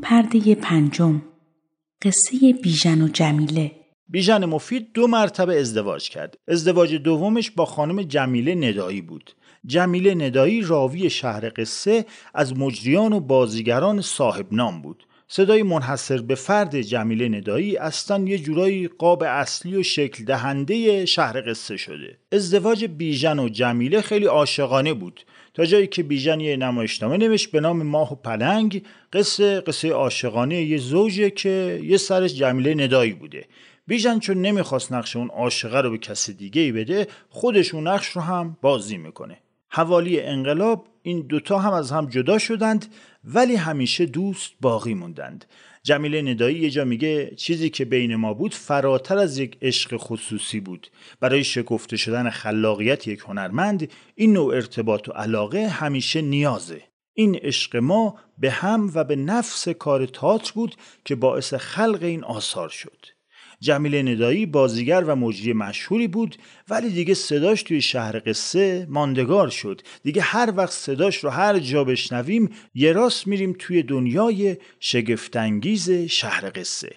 پرده پنجم، قصه بیژن و جمیله. بیژن مفید دو مرتبه ازدواج کرد. ازدواج دومش با خانم جمیله ندایی بود. جمیله ندایی راوی شهر قصه از مجریان و بازیگران صاحب نام بود. صدای منحصر به فرد جمیله ندایی اصلا یه جورایی قاب اصلی و شکل دهنده شهر قصه شده. ازدواج بیژن و جمیله خیلی عاشقانه بود، تا جایی که بیژن یه نمایشنامه نوشت به نام ماه و پلنگ. قصه قصه عاشقانه یه زوجه که یه سرش جمیله ندایی بوده. بیژن چون نمیخواست نقش اون عاشقه رو به کسی دیگه‌ای بده، خودش اون نقش رو هم بازی میکنه. حوالی انقلاب این دوتا هم از هم جدا شدند، ولی همیشه دوست باقی موندند. جمیله ندایی یه جا میگه چیزی که بین ما بود فراتر از یک عشق خصوصی بود. برای شکفته شدن خلاقیت یک هنرمند این نوع ارتباط و علاقه همیشه نیازه. این عشق ما به هم و به نفس کار تئاتر بود که باعث خلق این آثار شد. جمیله ندایی بازیگر و مجری مشهوری بود، ولی دیگه صداش توی شهر قصه ماندگار شد. دیگه هر وقت صداش رو هر جا بشنویم یه راست میریم توی دنیای شگفت‌انگیز شهر قصه.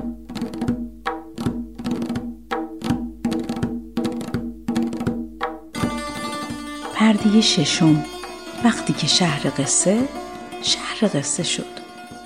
پرده ششم، وقتی که شهر قصه شهر قصه شد.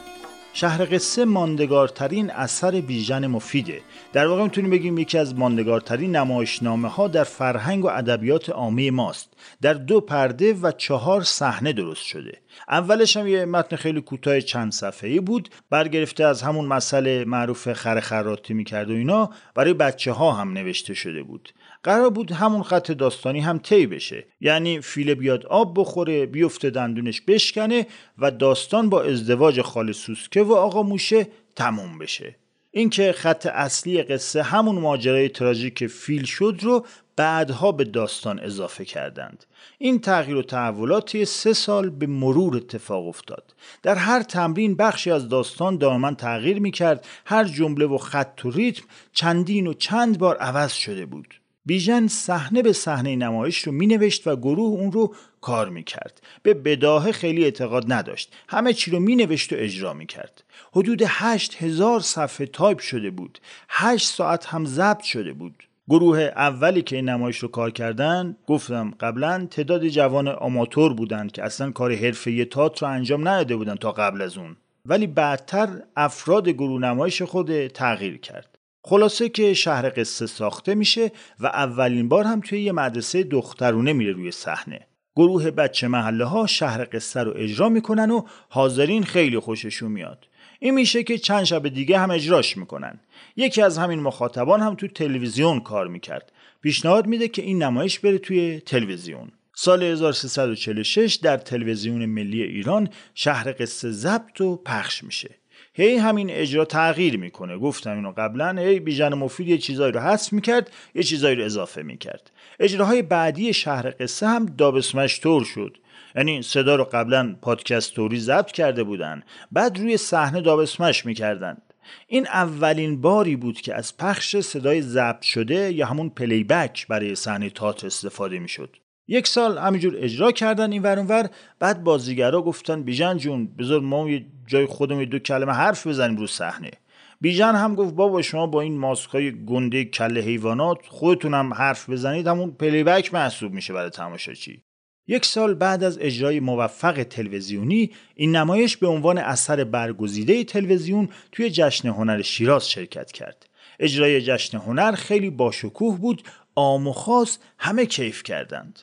شهر قصه ماندگارترین اثر بیژن مفیده. در واقع میتونیم بگیم یکی از ماندگارترین نمایشنامه ها در فرهنگ و ادبیات عامه ماست. در دو پرده و چهار صحنه درست شده. اولش هم یه متن خیلی کوتاه چند صفحه‌ای بود، برگرفته از همون مسئله معروف خر خراطی میکرد و اینا، برای بچه ها هم نوشته شده بود. قرار بود همون خط داستانی هم طی بشه، یعنی فیله بیاد آب بخوره، بیفته دندونش بشکنه و داستان با ازدواج خاله سوسکه و آقا موشه تموم بشه. این که خط اصلی قصه همون ماجرای تراژیک فیل شد رو بعدها به داستان اضافه کردند. این تغییر و تحولاتی سه سال به مرور اتفاق افتاد. در هر تمرین بخشی از داستان دائما تغییر میکرد، هر جمله و خط و ریتم چندین و چند بار عوض شده بود. بیژن صحنه به صحنه نمایش رو مینوشت و گروه اون رو کار میکرد. به بداهه خیلی اعتقاد نداشت، همه چی رو مینوشت و اجرا میکرد. حدود هشت هزار صفحه تایپ شده بود، هشت ساعت هم ضبط شده بود. گروه اولی که این نمایش رو کار کردن، گفتم قبلا، تعداد جوان آماتور بودند که اصلا کار حرفه‌ای تئاتر رو انجام نداده بودن تا قبل از اون، ولی بعدتر افراد گروه نمایش خود تغییر کرد. خلاصه که شهر قصه ساخته میشه و اولین بار هم توی یه مدرسه دخترونه میره روی صحنه. گروه بچه محله ها شهر قصه رو اجرا میکنن و حاضرین خیلی خوششون میاد. این میشه که چند شب دیگه هم اجراش میکنن. یکی از همین مخاطبان هم تو تلویزیون کار میکرد. پیشنهاد میده که این نمایش بره توی تلویزیون. سال هزار و سیصد و چهل و شش در تلویزیون ملی ایران شهر قصه ضبط و پخش میشه. هی همین اجرا تغییر میکنه. گفتم اینو قبلا، هی بیژن مفید یه چیزایی رو حذف میکرد، یه چیزایی رو اضافه میکرد. اجراهای بعدی شهر قصه هم دابسمش طور شد. یعنی صدا رو قبلا پادکست توری ضبط کرده بودن، بعد روی صحنه دابسمش میکردن. این اولین باری بود که از پخش صدای ضبط شده یا همون پلی بک برای صحنه تئاتر استفاده میشد. یک سال همینجور اجرا کردن این ور اون ور، بعد بازیگرا گفتن بیژن جون بذار ما یه جای خودمون دو کلمه حرف بزنیم رو صحنه. بیژن هم گفت بابا شما با این ماسکای گنده کله حیوانات خودتون هم حرف بزنید، همون پلی بک محسوب میشه برای تماشاچی. یک سال بعد از اجرای موفق تلویزیونی، این نمایش به عنوان اثر برگزیده تلویزیون توی جشن هنر شیراز شرکت کرد. اجرای جشن هنر خیلی باشکوه بود، عام و خاص همه کیف کردند.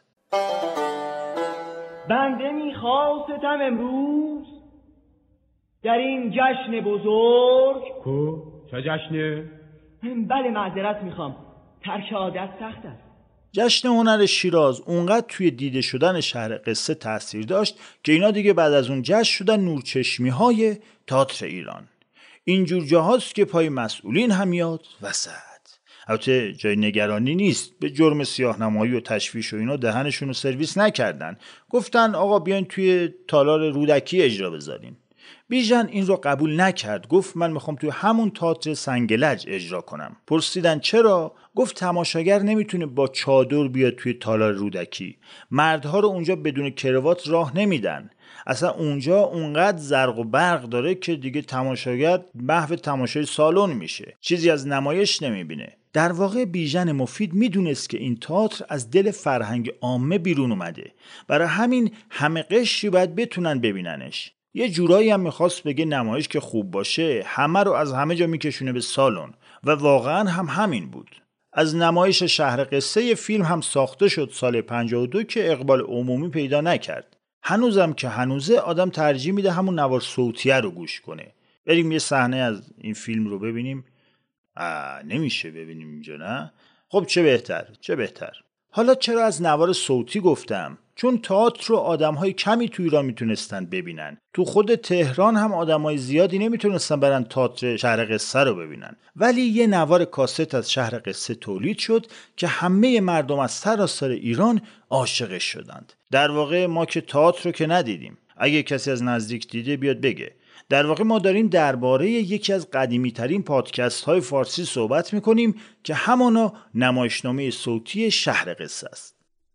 بنده میخواستم امروز در این جشن بزرگ. کو؟ چه جشنه؟ بله معذرت میخوام، ترک عادت سخت است. جشن هنر شیراز اونقدر توی دیده شدن شهر قصه تأثیر داشت که اینا دیگه بعد از اون جشن شدن نورچشمی های تئاتر ایران. اینجور جاهاست که پای مسئولین هم میاد وسط. البته جای نگرانی نیست، به جرم سیاه‌نمایی و تشویش و اینا دهنشون رو سرویس نکردن. گفتن آقا بیاین توی تالار رودکی اجرا بذارین. بیژن این رو قبول نکرد، گفت من میخوام توی همون تئاتر سنگلج اجرا کنم. پرسیدن چرا؟ گفت تماشاگر نمیتونه با چادر بیاد توی تالار رودکی، مردها رو اونجا بدون کروات راه نمیدن، اصلا اونجا اونقدر زرق و برق داره که دیگه تماشاگر محو تماشای سالن میشه، چیزی از نمایش نمیبینه. در واقع بیژن مفید میدونست که این تئاتر از دل فرهنگ عامه بیرون اومده، برای همین همه قشری باید بتونن ببیننش. یه جورایی هم میخواست بگه نمایش که خوب باشه همه رو از همه جا میکشونه به سالن و واقعا هم همین بود. از نمایش شهر قصه یه فیلم هم ساخته شد سال پنجاه و دو که اقبال عمومی پیدا نکرد. هنوزم که هنوزه آدم ترجیح میده همون نوار صوتیه رو گوش کنه. بریم یه صحنه از این فیلم رو ببینیم. آه نمیشه ببینیم اینجا نه؟ خب چه بهتر چه بهتر. حالا چرا از نوار صوتی گفتم؟ چون تئاتر رو آدم‌های کمی تو ایران میتونستن ببینن. تو خود تهران هم آدم‌های زیادی نمیتونستن برن تئاتر شهر قصه رو ببینن. ولی یه نوار کاست از شهر قصه تولید شد که همه مردم از سراسر ایران عاشقش شدند. در واقع ما که تئاتر رو که ندیدیم. اگه کسی از نزدیک دیده بیاد بگه. در واقع ما داریم درباره یکی از قدیمی ترین پادکست های فارسی صحبت میکنیم که همانا نمایشنامه صوتی شهر قصه است.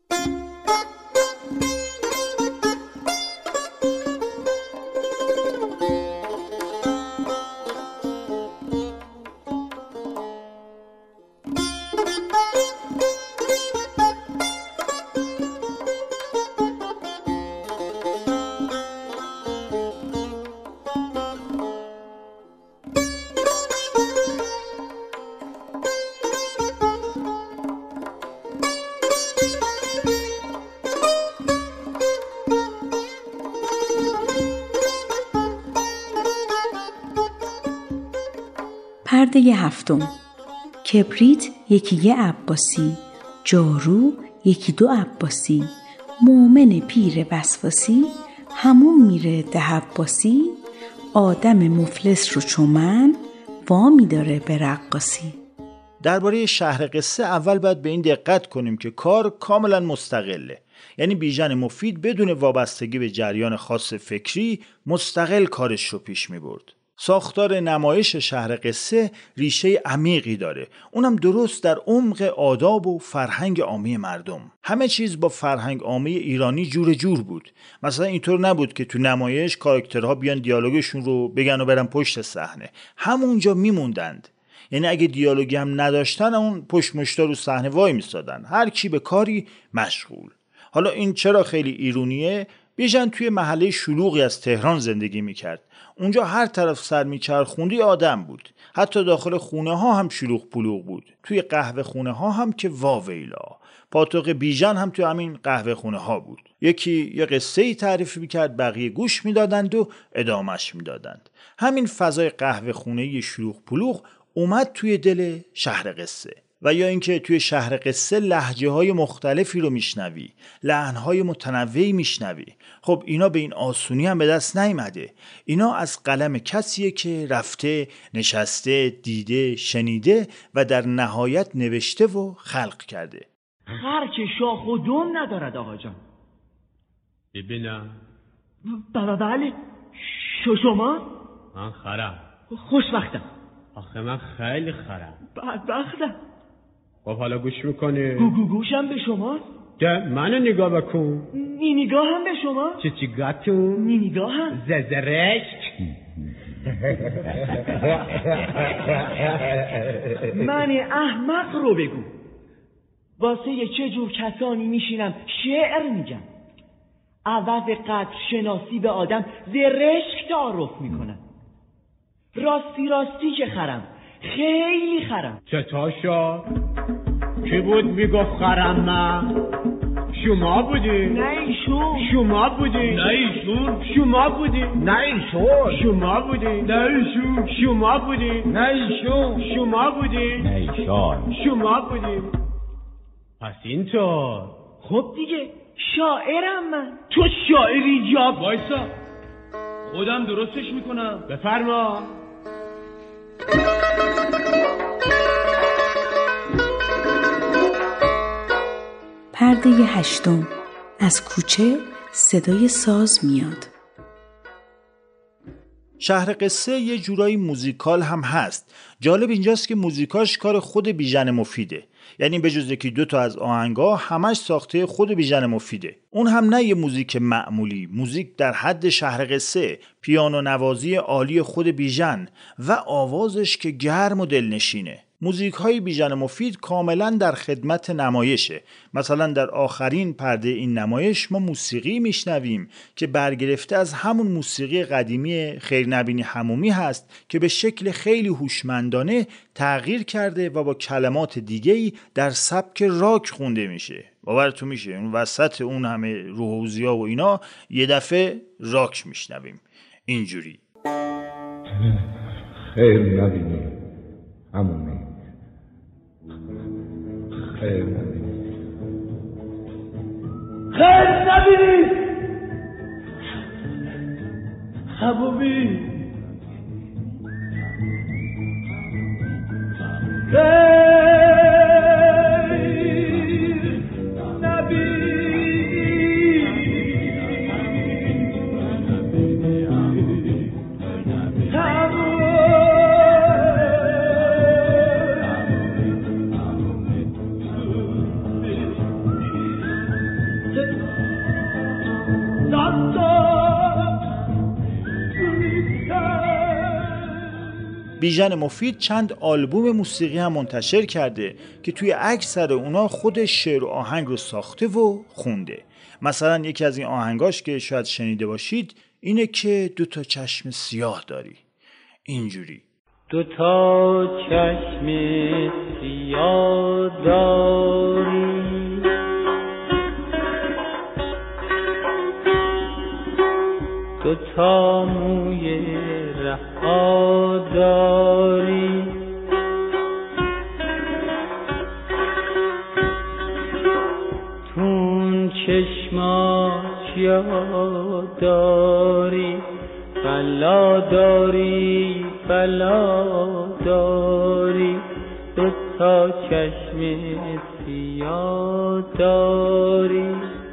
پرده هفتم. کبریت یکی یه عباسی، جارو یکی دو عباسی، مومن پیر وسواسی، همون میره ده عباسی، آدم مفلس رو چومن وامی داره به رقاصی. درباره شهر قصه اول باید به این دقت کنیم که کار کاملا مستقله، یعنی بیژن مفید بدون وابستگی به جریان خاص فکری مستقل کارش رو پیش می برد. ساختار نمایش شهر قصه ریشه عمیقی داره، اونم درست در عمق آداب و فرهنگ عامی مردم. همه چیز با فرهنگ عامی ایرانی جور جور بود. مثلا اینطور نبود که تو نمایش کاراکترها بیان دیالوگشون رو بگن و برن پشت صحنه، همونجا میموندند. یعنی اگه دیالوگی هم نداشتن اون پشت مشتا رو صحنه وای میستادن، هر کی به کاری مشغول. حالا این چرا خیلی ایرونیه؟ بیژن توی محله شلوغی از تهران زندگی میکرد. اونجا هر طرف سر میچرخوندی آدم بود. حتی داخل خونه ها هم شلوغ پلوغ بود. توی قهوه خونه ها هم که واویلا. پاتوق بیژن هم توی همین قهوه خونه ها بود. یکی یه قصه ای تعریف میکرد، بقیه گوش میدادند و ادامش میدادند. همین فضای قهوه خونه شلوغ پلوغ اومد توی دل شهر قصه. و یا اینکه توی شهر قصه لهجه های مختلفی رو میشنوی، لحن های متنوعی میشنوی. خب اینا به این آسونی هم به دست نیامده. اینا از قلم کسیه که رفته، نشسته، دیده، شنیده و در نهایت نوشته و خلق کرده. خر که شاخ و دم ندارد آقا جان. ببینم. بله بله. شما؟ من خرم. خوشبختم. آخه من خیلی خرم. بدبختم. خب حالا گوش میکنی؟ گوگو گوشم به شما؟ ده منو نگاه بکن. نی نگاه هم به شما؟ چه چی گاتون؟ نی نگاه هم؟ ززرشک. من احمق رو بگو. واسه یه چه جور کسانی میشینم شعر میگم. عوض قدر شناسی به آدم زرشک تعارف میکنم. راستی راستی که خرم، خیلی خرم. چطور شد؟ کی بود میگفت خرم من؟ شما بودی؟ نه ایشون. شما بودی؟ نه ایشون. شما بودی؟ نه ایشون. شما بودی؟ نه ایشون. شما بودی؟ نه ایشون. شما بودی؟ نه ایشون. شما بودی؟ پس اینطور. خب دیگه شاعرم من. تو شاعری یا وایسا، خودم درستش میکنم. بفرما. پرده هشتم. از کوچه صدای ساز میاد. شهر قصه یه جورایی موزیکال هم هست. جالب اینجاست که موزیکاش کار خود بیژن مفیده، یعنی به جز یکی دو تا از آهنگا همش ساخته خود بیژن مفیده. اون هم نه یه موزیک معمولی، موزیک در حد شهر قصه، پیانو نوازی عالی خود بیژن و آوازش که گرم و دلنشینه. موزیک های بیژن مفید کاملا در خدمت نمایشه. مثلا در آخرین پرده این نمایش ما موسیقی میشنویم که برگرفته از همون موسیقی قدیمی خیرنبینی حمومی هست که به شکل خیلی هوشمندانه تغییر کرده و با کلمات دیگه‌ای در سبک راک خونده میشه. باورتون میشه اون وسط اون همه روحوزیا و اینا یه دفعه راک میشنویم اینجوری. خیرنبینی حمومی، خیر نبینی، خیر نبینی حمومی، بیژن مفید چند آلبوم موسیقی هم منتشر کرده که توی اکثر اونا خودش شعر و آهنگ رو ساخته و خونده. مثلا یکی از این آهنگاش که شاید شنیده باشید اینه که دو تا چشم سیاه داری، اینجوری. دو تا چشم سیاه داری، دو تا موی رها داری، تون چشما چیا داری، بلا داری بلا داری، دو تا چشم سیاه داری.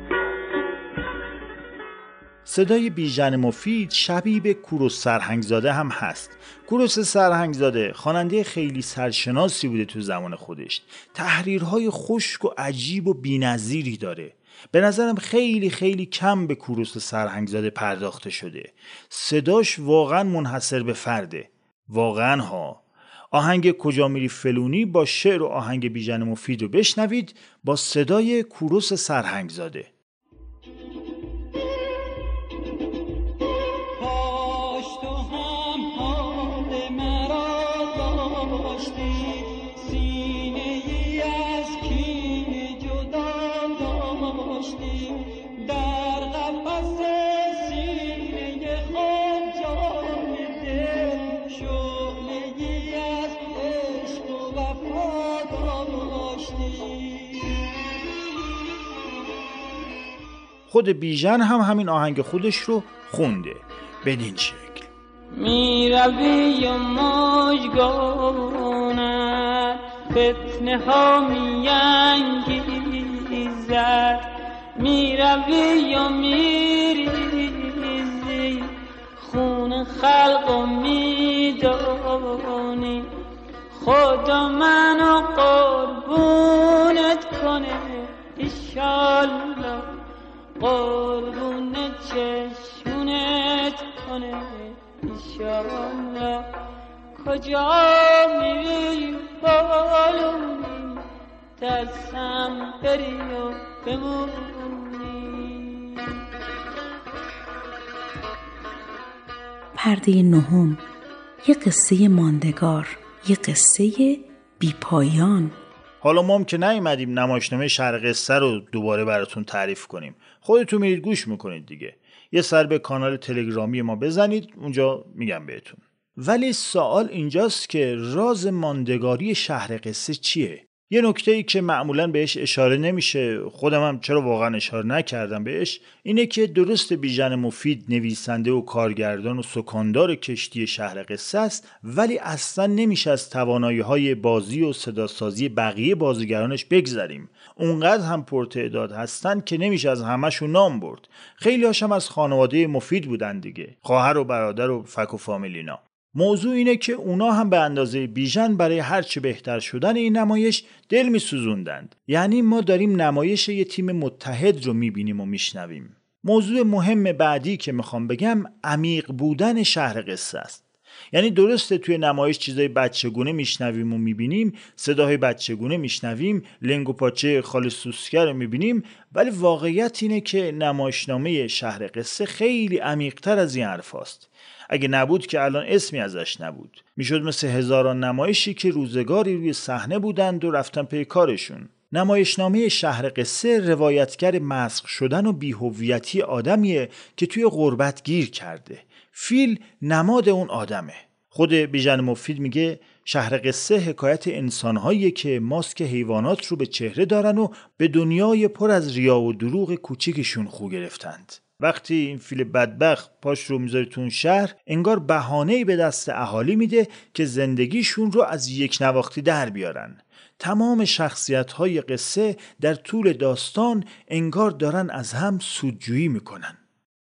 صدای بیژن مفید شبیه به کوروش سرهنگزاده هم هست. کوروش سرهنگزاده خواننده خیلی سرشناسی بوده تو زمان خودش. تحریرهای خشک و عجیب و بی‌نظیری داره. به نظرم خیلی خیلی کم به کوروش سرهنگزاده پرداخته شده. صداش واقعا منحصر به فرده. واقعا ها. آهنگ کجا میری فلونی با شعر و آهنگ بیژن مفید رو بشنوید با صدای کوروش سرهنگزاده. خود بیژن هم همین آهنگ خودش رو خونده بدین شکل. می روی و مژگانت فتنه ها می انگیزد، می روی و می ریزی خون خلق و می دانی، خدا منو قربونت کنه ایشالله، قربون چشمونت کنه ایشالله. کجا میری بالونی، ترسم بری و بمونی. پرده نهم، یه قصه ماندگار، یه قصه بی پایان. حالا ما هم که نیومدیم نمایشنامه شهر قصه رو دوباره براتون تعریف کنیم، خودتون میرید گوش میکنید دیگه. یه سر به کانال تلگرامی ما بزنید، اونجا میگم بهتون. ولی سوال اینجاست که راز ماندگاری شهر قصه چیه؟ یه نکته ای که معمولاً بهش اشاره نمیشه، خودم هم چرا واقعا اشاره نکردم بهش، اینه که درست بیژن مفید نویسنده و کارگردان و سکاندار کشتی شهر قصه است، ولی اصلا نمیشه از توانایی‌های بازی و صداسازی بقیه بازیگرانش بگذریم. اونقدر هم پرتعداد هستن که نمیشه از همشون نام برد. خیلی هاشم از خانواده مفید بودن دیگه، خواهر و برادر و فک و فامیلینا. موضوع اینه که اونا هم به اندازه بیژن برای هر چه بهتر شدن این نمایش دل می سوزوندند. یعنی ما داریم نمایش یه تیم متحد رو می بینیم و می شنویم. موضوع مهم بعدی که میخوام بگم عمیق بودن شهر قصه است. یعنی درسته توی نمایش چیزای بچگونه میشنویم و میبینیم، صداهای بچگونه میشنویم، لنگ و پاچه خاله سوسکر رو میبینیم، ولی واقعیت اینه که نمایشنامه شهر قصه خیلی عمیق‌تر از این حرف هست. اگه نبود که الان اسمی ازش نبود. میشد مثل هزاران نمایشی که روزگاری روی صحنه بودند و رفتن پی کارشون. نمایشنامه شهر قصه روایتگر مسخ شدن و بی‌هویتی آدمیه که توی غربت گیر کرده. فیل نماد اون آدمه. خود بیژن مفید میگه شهر قصه حکایت انسانهاییه که ماسک حیوانات رو به چهره دارن و به دنیای پر از ریا و دروغ کوچیکشون خو گرفتند. وقتی این فیل بدبخت پاش رو میذاره تو اون شهر، انگار بهانه‌ای به دست اهالی میده که زندگیشون رو از یک نواختی در بیارن. تمام شخصیت‌های قصه در طول داستان انگار دارن از هم سودجویی میکنن.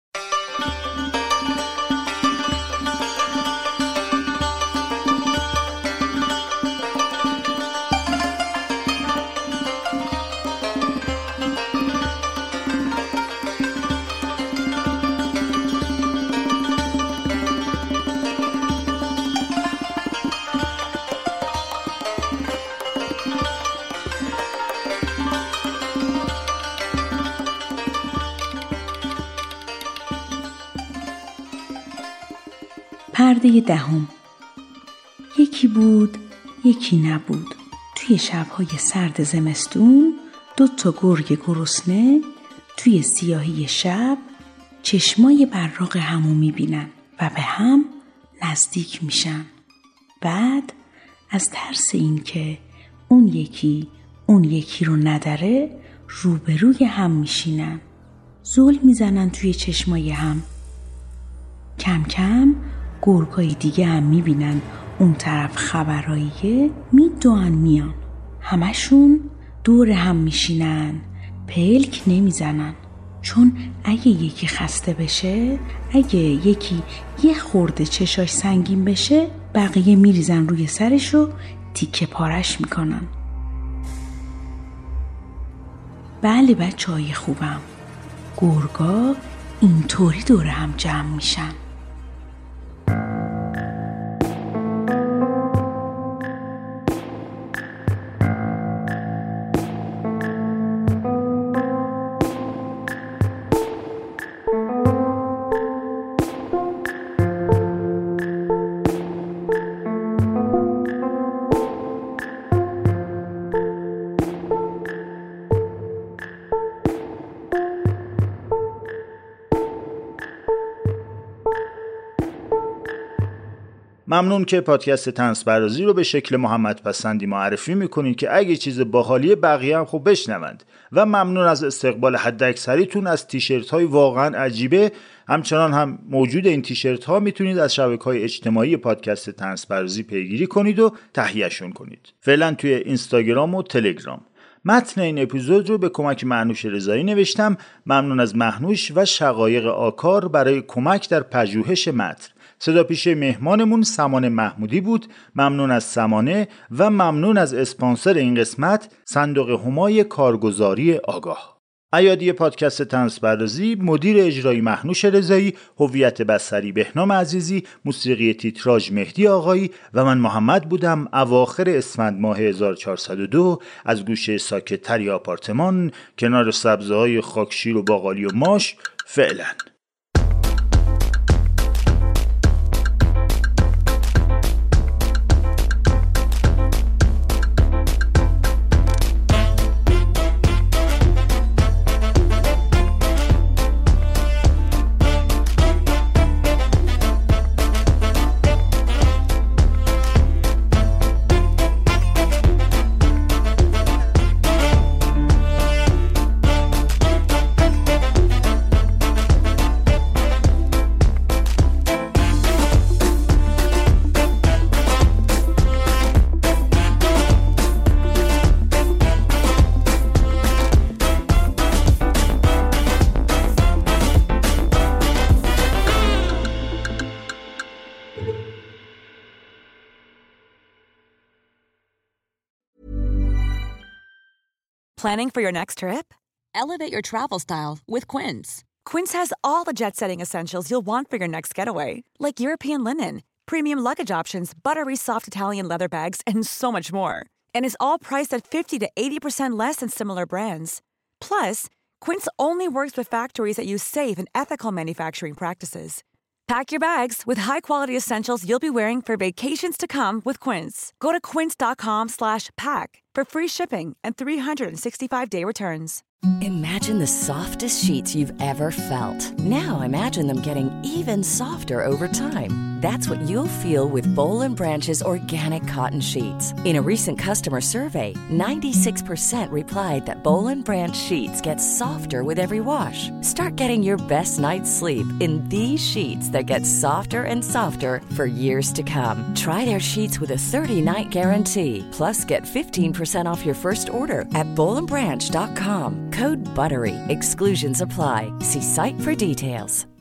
پرده دهم. یکی بود، یکی نبود. توی شب‌های سرد زمستون دو تا گرگ گرسنه توی سیاهی شب چشمای براق همو میبینن و به هم نزدیک میشن. بعد از ترس این که اون یکی اون یکی رو نداره روبروی هم میشینن. زل میزنن توی چشمای هم. کم کم گرگای دیگه هم میبینن اون طرف خبراییه، میدوان میان. همشون دور هم میشینن، پلک نمیزنن. چون اگه یکی خسته بشه، اگه یکی یه خورده چشاش سنگین بشه، بقیه میریزن روی سرش و تیکه پارش میکنن. بله بچه های خوبم، گرگا اینطوری دور هم جمع میشن. ممنون که پادکست طنز پردازی رو به شکل محمد پسندی معرفی میکنید که اگه چیز باحالی بقیه هم خوب بشنوند، و ممنون از استقبال حداکثریتون از تیشرت های واقعا عجیبه. همچنان هم موجود این تیشرت ها میتونید از شبکه‌های اجتماعی پادکست طنز پردازی پیگیری کنید و تهیه‌شون کنید. فعلا توی اینستاگرام و تلگرام. متن این اپیزود رو به کمک مهنوش رضایی نوشتم. ممنون از مهنوش و شقایق آکار برای کمک در پژوهش متن. صدا پیشه مهمانمون سمانه محمودی بود. ممنون از سمانه و ممنون از اسپانسر این قسمت، صندوق همای کارگزاری آگاه. ایادی پادکست طنز پردازی، مدیر اجرایی مهنوش رضایی، هویت بصری بهنام عزیزی، موسیقی تیتراژ مهدی آقایی و من محمد بودم. اواخر اسفند ماه هزار و چهارصد و دو از گوشه ساکت‌تری آپارتمان کنار سبزه‌های خاکشیر و باقالی و ماش. فعلا. Planning for your next trip? Elevate your travel style with Quince. Quince has all the jet-setting essentials you'll want for your next getaway, like European linen, premium luggage options, buttery soft Italian leather bags, and so much more. And is all priced at fifty to eighty percent less than similar brands. Plus, Quince only works with factories that use safe and ethical manufacturing practices. Pack your bags with high-quality essentials you'll be wearing for vacations to come with Quince. Go to quince.com slash pack for free shipping and three sixty-five day returns. Imagine the softest sheets you've ever felt. Now imagine them getting even softer over time. That's what you'll feel with Boll and Branch's organic cotton sheets. In a recent customer survey, ninety-six percent replied that Boll and Branch sheets get softer with every wash. Start getting your best night's sleep in these sheets that get softer and softer for years to come. Try their sheets with a thirty-night guarantee. Plus, get fifteen percent off your first order at boll and branch dot com. Code BUTTERY. Exclusions apply. See site for details.